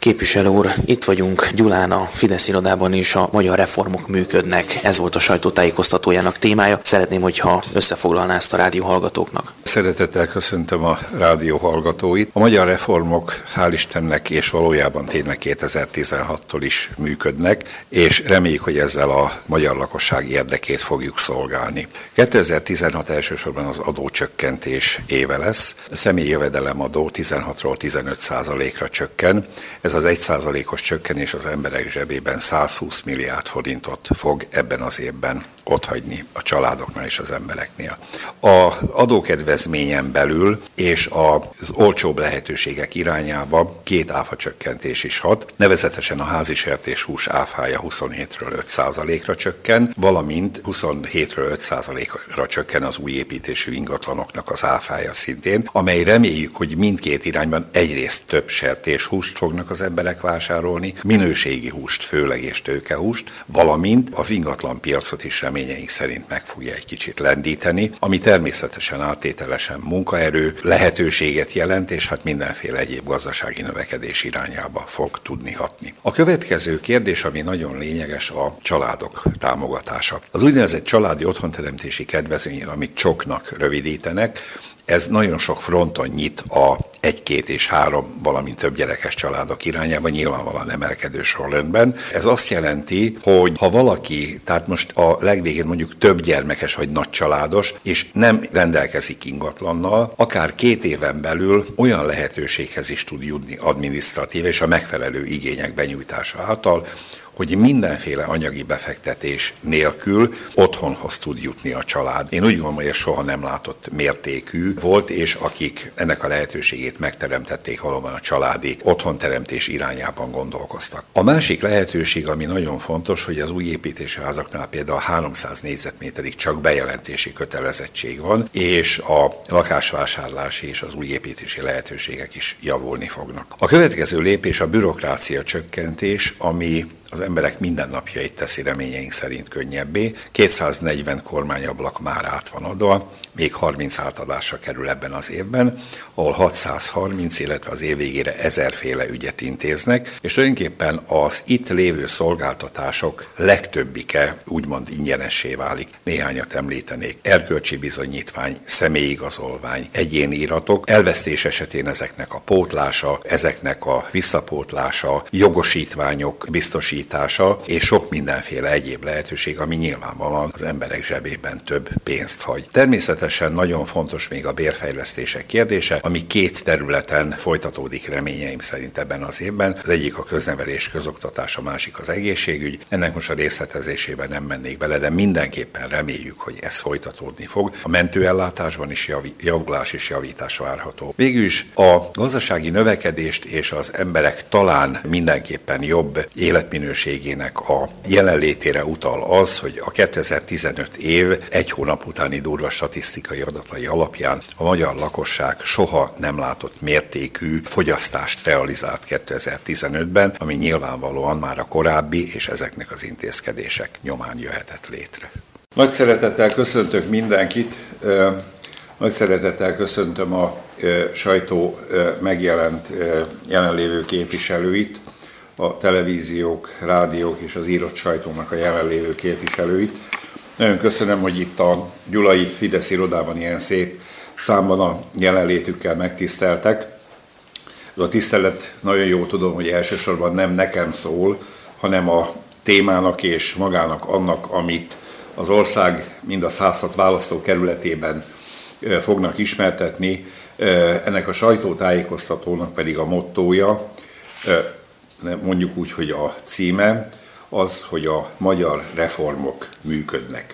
Képviselő úr, itt vagyunk Gyulán, a Fidesz irodában is, a magyar reformok működnek. Ez volt a sajtótájékoztatójának témája. Szeretném, hogyha összefoglalná ezt a rádió hallgatóknak. Szeretettel köszöntöm a rádió hallgatóit. A magyar reformok hál' Istennek és valójában tényleg 2016-tól is működnek, és reméljük, hogy ezzel a magyar lakosság érdekét fogjuk szolgálni. 2016 elsősorban az adócsökkentés éve lesz. A személyi jövedelemadó 16-ról 15%-ra csökken. Ez az 1%-os csökkenés az emberek zsebében 120 milliárd forintot fog ebben az évben otthagyni a családoknál és az embereknél. Az adókedvezményen belül és az olcsóbb lehetőségek irányába 2 áfacsökkentés is hat, nevezetesen a házi sertéshús áfája 27-ről 5%-ra csökken, valamint 27-ről 5%-ra csökken az új építésű ingatlanoknak az áfája szintén, amely reméljük, hogy mindkét irányban egyrészt több sertéshúst fognak az emberek vásárolni, minőségi húst, főleg és tőkehúst, valamint az ingatlanpiacot is reményeink szerint meg fogja egy kicsit lendíteni, ami természetesen áttételesen munkaerő lehetőséget jelent, és hát mindenféle egyéb gazdasági növekedés irányába fog tudni hatni. A következő kérdés, ami nagyon lényeges, a családok támogatása. Az úgynevezett családi otthonteremtési kedvezmény, amit csoknak rövidítenek, ez nagyon sok fronton nyit a 1, 2 és 3, valamint több gyerekes családok irányába, nyilvánvalóan emelkedő sorrendben. Ez azt jelenti, hogy ha valaki, tehát most a legvégén mondjuk több gyermekes vagy nagy családos, és nem rendelkezik ingatlannal, akár 2 éven belül olyan lehetőséghez is tud jutni adminisztratív és a megfelelő igények benyújtása által, hogy mindenféle anyagi befektetés nélkül otthonhoz tud jutni a család. Én úgy gondolom, hogy ez soha nem látott mértékű volt, és akik ennek a lehetőségét megteremtették, valóban a családi otthonteremtés irányában gondolkoztak. A másik lehetőség, ami nagyon fontos, hogy az új építésű házaknál például 300 négyzetméterig csak bejelentési kötelezettség van, és a lakásvásárlási és az új építési lehetőségek is javulni fognak. A következő lépés a bürokrácia csökkentés, ami az emberek mindennapjait teszi reményeink szerint könnyebbé. 240 kormányablak már át van adva, még 30 átadásra kerül ebben az évben, ahol 630, illetve az év végére 1000 féle ügyet intéznek, és tulajdonképpen az itt lévő szolgáltatások legtöbbike úgymond ingyenessé válik. Néhányat említenék: erkölcsi bizonyítvány, személyigazolvány, egyéni iratok, elvesztés esetén ezeknek a pótlása, ezeknek a visszapótlása, jogosítványok biztosítása, és sok mindenféle egyéb lehetőség, ami nyilvánvalóan az emberek zsebében több pénzt hagy. Természetesen nagyon fontos még a bérfejlesztések kérdése, ami 2 területen folytatódik reményeim szerint ebben az évben. Az egyik a köznevelés, közoktatás, a másik az egészségügy. Ennek most a részletezésében nem mennék bele, de mindenképpen reméljük, hogy ez folytatódni fog. A mentőellátásban is javulás és javítás várható. Végül is a gazdasági növekedést és az emberek talán mindenképpen jobb életminőségének a jelenlétére utal az, hogy a 2015 év 1 hónap utáni durva statisztikai adatai alapján a magyar lakosság soha nem látott mértékű fogyasztást realizált 2015-ben, ami nyilvánvalóan már a korábbi és ezeknek az intézkedések nyomán jöhetett létre. Nagy szeretettel köszöntök mindenkit, nagy szeretettel köszöntöm a sajtó megjelent jelenlévő képviselőit, a televíziók, rádiók és az írott sajtónak a jelenlévő képviselőit. Nagyon köszönöm, hogy itt a gyulai Fidesz irodában ilyen szép számban a jelenlétükkel megtiszteltek. Ez a tisztelet, nagyon jól tudom, hogy elsősorban nem nekem szól, hanem a témának és magának annak, amit az ország mind a 106 választókerületében fognak ismertetni. Ennek a sajtótájékoztatónak pedig a mottója, mondjuk úgy, hogy a címe az, hogy a magyar reformok működnek.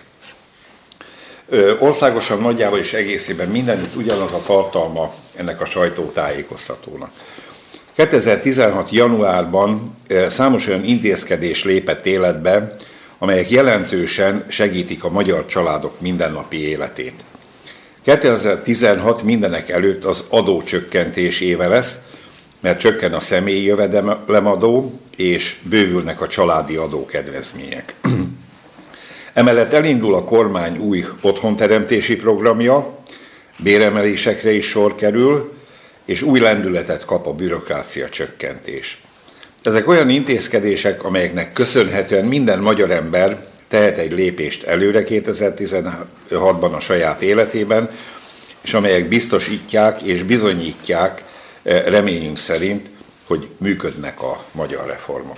Országosan nagyjából és egészében mindenütt ugyanaz a tartalma ennek a sajtótájékoztatónak. 2016. januárban számos olyan intézkedés lépett életbe, amelyek jelentősen segítik a magyar családok mindennapi életét. 2016 mindenek előtt az adócsökkentés éve lesz, mert csökken a személyi jövedelemadó, és bővülnek a családi adókedvezmények. Emellett elindul a kormány új otthonteremtési programja, béremelésekre is sor kerül, és új lendületet kap a bürokrácia csökkentés. Ezek olyan intézkedések, amelyeknek köszönhetően minden magyar ember tehet egy lépést előre 2016-ban a saját életében, és amelyek biztosítják és bizonyítják reményünk szerint, hogy működnek a magyar reformok.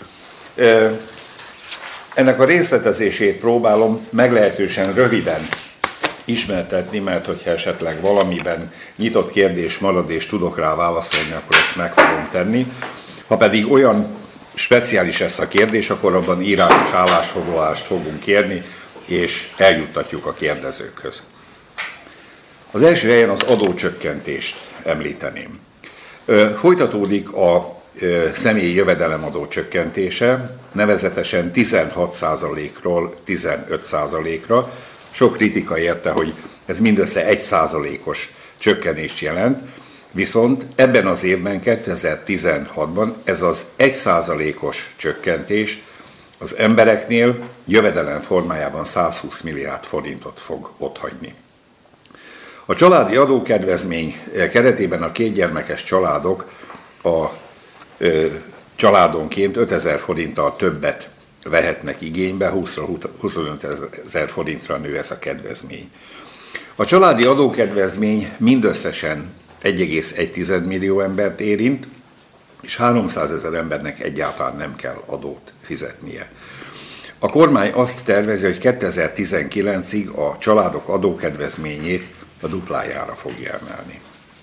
Ennek a részletezését próbálom meglehetősen röviden ismertetni, mert hogyha esetleg valamiben nyitott kérdés marad és tudok rá válaszolni, akkor ezt meg fogom tenni. Ha pedig olyan speciális lesz a kérdés, akkor abban írásos állásfoglalást fogunk kérni, és eljuttatjuk a kérdezőkhöz. Az első helyen az adócsökkentést említeném. Folytatódik a személyi jövedelemadó csökkentése, nevezetesen 16%-ról 15%-ra. Sok kritika érte, hogy ez mindössze 1%-os csökkenést jelent, viszont ebben az évben, 2016-ban ez az 1%-os csökkentés az embereknél jövedelem formájában 120 milliárd forintot fog otthagyni. A családi adókedvezmény keretében a kétgyermekes családok a családonként 5000 forinttal többet vehetnek igénybe, 25 000 forintra nő ez a kedvezmény. A családi adókedvezmény mindösszesen 1,1 millió embert érint, és 300 000 embernek egyáltalán nem kell adót fizetnie. A kormány azt tervezi, hogy 2019-ig a családok adókedvezményét a duplájára fogja emelni.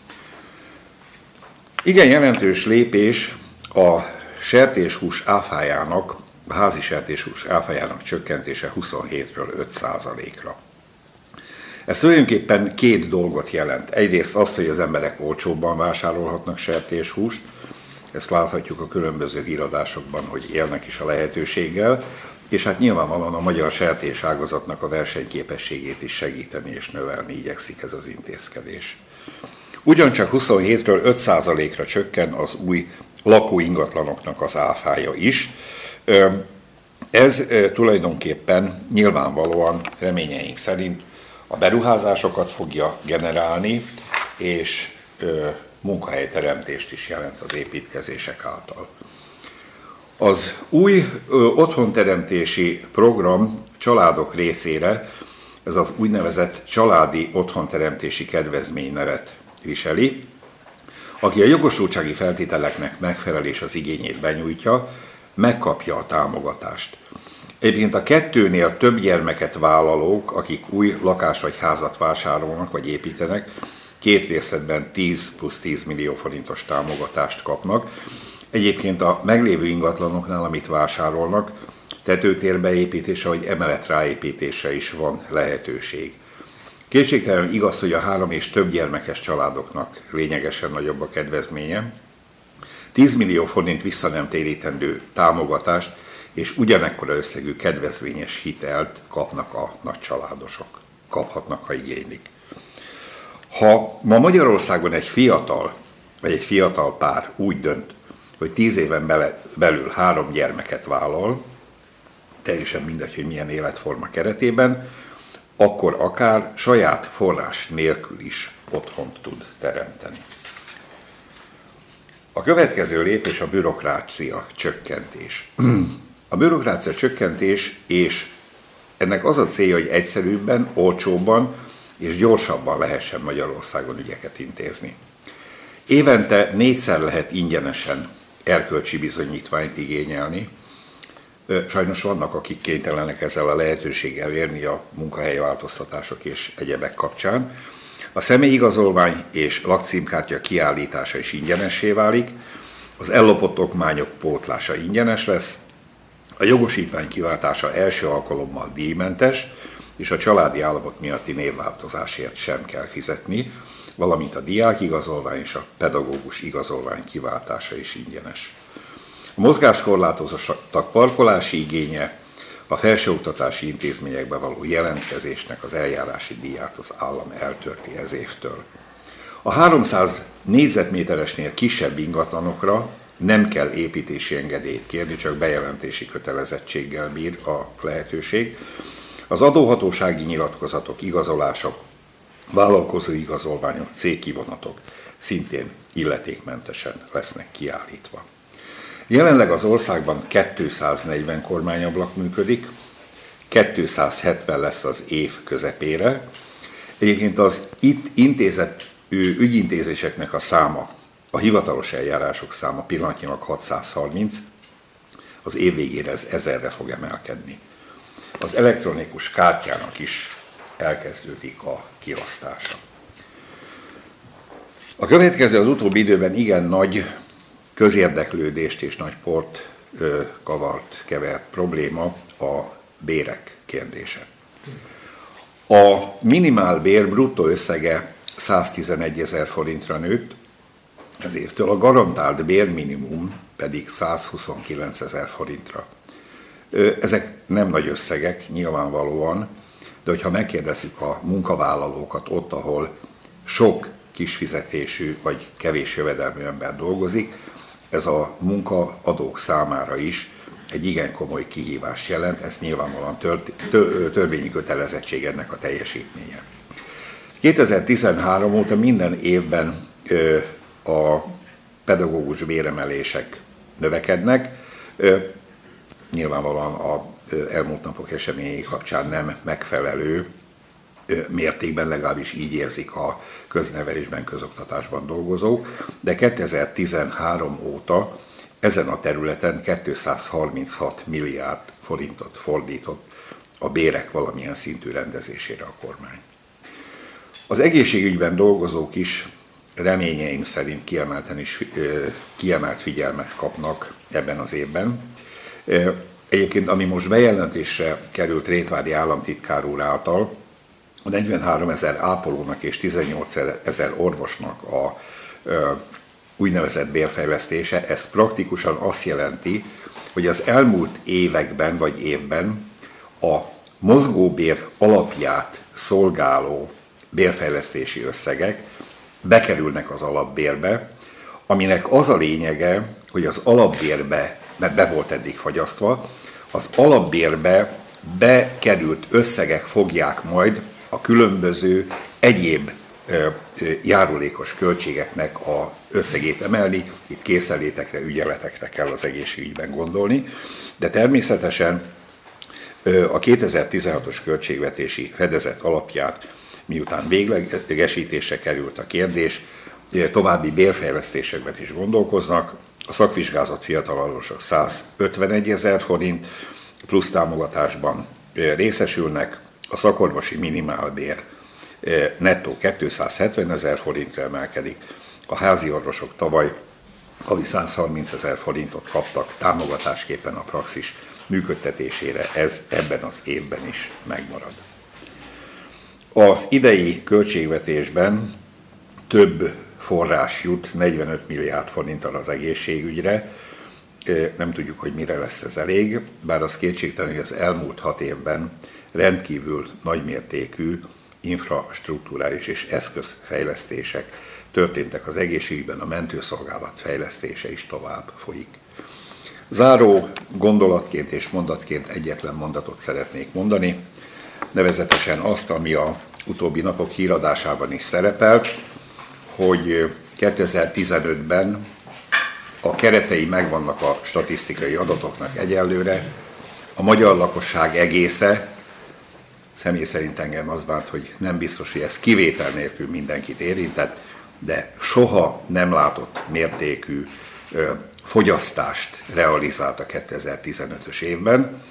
Igen jelentős lépés a sertéshús áfájának, a házi sertéshús áfájának csökkentése 27-ről 5%-ra. Ez tulajdonképpen két dolgot jelent. Egyrészt azt, hogy az emberek olcsóbban vásárolhatnak sertéshúst, ezt láthatjuk a különböző híradásokban, hogy élnek is a lehetőséggel, és hát nyilvánvalóan a magyar sertéságazatnak a versenyképességét is segíteni és növelni igyekszik ez az intézkedés. Ugyancsak 27-ről 5%-ra csökken az új lakóingatlanoknak az áfája is. Ez tulajdonképpen nyilvánvalóan reményeink szerint a beruházásokat fogja generálni, és munkahelyteremtést is jelent az építkezések által. Az új otthonteremtési program családok részére, ez az úgynevezett családi otthonteremtési kedvezmény nevet viseli. Aki a jogosultsági feltételeknek megfelel és az igényét benyújtja, megkapja a támogatást. Egyébként a 2-nél több gyermeket vállalók, akik új lakást vagy házat vásárolnak vagy építenek, 2 részletben 10 plusz 10 millió forintos támogatást kapnak. Egyébként a meglévő ingatlanoknál, amit vásárolnak, tetőtérbeépítése vagy emelet ráépítése is van lehetőség. Kétségtelenül igaz, hogy a 3 és több gyermekes családoknak lényegesen nagyobb a kedvezménye. 10 millió forint vissza nem térítendő támogatást és ugyanekkora összegű kedvezményes hitelt kapnak a nagycsaládosok. Kaphatnak, ha igénylik. Ha ma Magyarországon egy fiatal vagy egy fiatal pár úgy dönt, hogy 10 éven belül 3 gyermeket vállal, teljesen mindegy, hogy milyen életforma keretében, akkor akár saját forrás nélkül is otthont tud teremteni. A következő lépés a bürokrácia csökkentés. A bürokrácia csökkentés, és ennek az a célja, hogy egyszerűbben, olcsóbban és gyorsabban lehessen Magyarországon ügyeket intézni. Évente 4-szer lehet ingyenesen erkölcsi bizonyítványt igényelni. Sajnos vannak, akik kénytelenek ezzel a lehetőséggel érni a munkahelyváltoztatások és egyebek kapcsán. A személyigazolvány és lakcímkártya kiállítása is ingyenessé válik, az ellopott okmányok pótlása ingyenes lesz, a jogosítvány kiváltása első alkalommal díjmentes, és a családi állapot miatti névváltozásért sem kell fizetni, valamint a diákigazolvány és a pedagógus igazolvány kiváltása is ingyenes. A mozgáskorlátozottak parkolási igénye, a felsőoktatási intézményekbe való jelentkezésnek az eljárási díját az állam eltörti ez évtől. A 300 négyzetméteresnél kisebb ingatlanokra nem kell építési engedélyt kérni, csak bejelentési kötelezettséggel bír a lehetőség. Az adóhatósági nyilatkozatok, igazolások, vállalkozói igazolványok, cégkivonatok szintén illetékmentesen lesznek kiállítva. Jelenleg az országban 240 kormányablak működik, 270 lesz az év közepére. Egyébként az itt intézett ügyintézéseknek a száma, a hivatalos eljárások száma pillanatnyilag 630, az év végére ez 1000-re fog emelkedni. Az elektronikus kártyának is elkezdődik a kiosztása. A következő az utóbbi időben igen nagy közérdeklődést és nagy port kevert probléma a bérek kérdése. A minimálbér bruttó összege 111 000 forintra nőtt az évtől, a garantált bérminimum pedig 129 000 forintra. Ezek nem nagy összegek, nyilvánvalóan, de hogyha megkérdezzük a munkavállalókat ott, ahol sok kisfizetésű vagy kevés jövedelmű ember dolgozik, ez a munkaadók számára is egy igen komoly kihívást jelent, ez nyilvánvalóan törvényi kötelezettség ennek a teljesítménye. 2013 óta minden évben a pedagógus béremelések növekednek, nyilvánvalóan az elmúlt napok eseményei kapcsán nem megfelelő mértékben, legalábbis így érzik a köznevelésben, közoktatásban dolgozók, de 2013 óta ezen a területen 236 milliárd forintot fordított a bérek valamilyen szintű rendezésére a kormány. Az egészségügyben dolgozók is reményeim szerint kiemelt figyelmet kapnak ebben az évben. Egyébként, ami most bejelentésre került Rétvári államtitkár úr által, a 43 000 ápolónak és 18 000 orvosnak a úgynevezett bérfejlesztése, ez praktikusan azt jelenti, hogy az elmúlt években vagy évben a mozgóbér alapját szolgáló bérfejlesztési összegek bekerülnek az alapbérbe, aminek az a lényege, hogy az alapbérbe, mert be volt eddig fagyasztva, az alapbérbe bekerült összegek fogják majd a különböző egyéb járulékos költségeknek az összegét emelni, itt készenlétekre, ügyeletekre kell az egészségügyben gondolni, de természetesen a 2016-os költségvetési fedezet alapján, miután véglegesítésre került a kérdés, további bérfejlesztésekben is gondolkoznak. A szakvizsgázott fiatalorvosok 151 000 forint plusz támogatásban részesülnek, a szakorvosi minimálbér nettó 270 000 forintra emelkedik, a házi orvosok tavaly havi 130 000 forintot kaptak támogatásképpen a praxis működtetésére, ez ebben az évben is megmarad. Az idei költségvetésben több forrás jut, 45 milliárd forinttal az egészségügyre, nem tudjuk, hogy mire lesz ez elég, bár az kétségtelen, hogy az elmúlt 6 évben rendkívül nagymértékű infrastruktúrális és eszközfejlesztések történtek az egészségügyben, a mentőszolgálat fejlesztése is tovább folyik. Záró gondolatként és mondatként egyetlen mondatot szeretnék mondani, nevezetesen azt, ami a utóbbi napok híradásában is szerepelt, hogy 2015-ben a keretei megvannak a statisztikai adatoknak egyelőre, a magyar lakosság egésze, személy szerint engem az bánt, hogy nem biztos, hogy ez kivétel nélkül mindenkit érintett, de soha nem látott mértékű fogyasztást realizált a 2015-ös évben.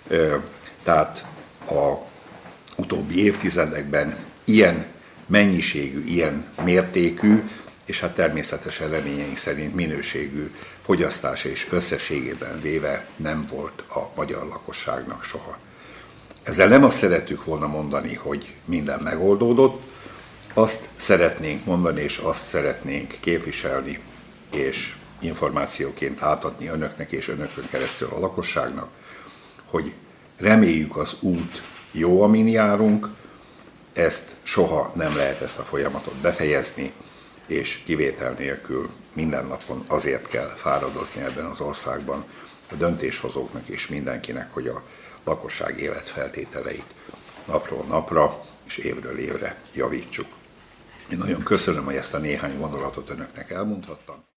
Tehát a utóbbi évtizedekben ilyen mennyiségű, ilyen mértékű, és hát természetesen reményeink szerint minőségű fogyasztás és összességében véve nem volt a magyar lakosságnak soha. Ezzel nem azt szerettük volna mondani, hogy minden megoldódott, azt szeretnénk mondani, és azt szeretnénk képviselni, és információként átadni önöknek és önökön keresztül a lakosságnak, hogy reméljük az út jó, amin járunk, ezt soha nem lehet ezt a folyamatot befejezni, és kivétel nélkül minden napon azért kell fáradozni ebben az országban a döntéshozóknak és mindenkinek, hogy a lakosság életfeltételeit napról napra és évről évre javítsuk. Én nagyon köszönöm, hogy ezt a néhány gondolatot önöknek elmondhattam.